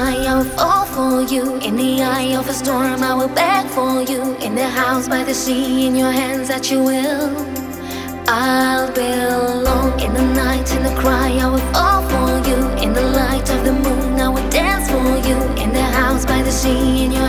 sky, I will fall for you. In the eye of a storm, I will beg for you. In the house by the sea, in your hands that you will. I'll belong. In the night, in the cry, I will fall for you. In the light of the moon, I will dance for you. In the house by the sea, in your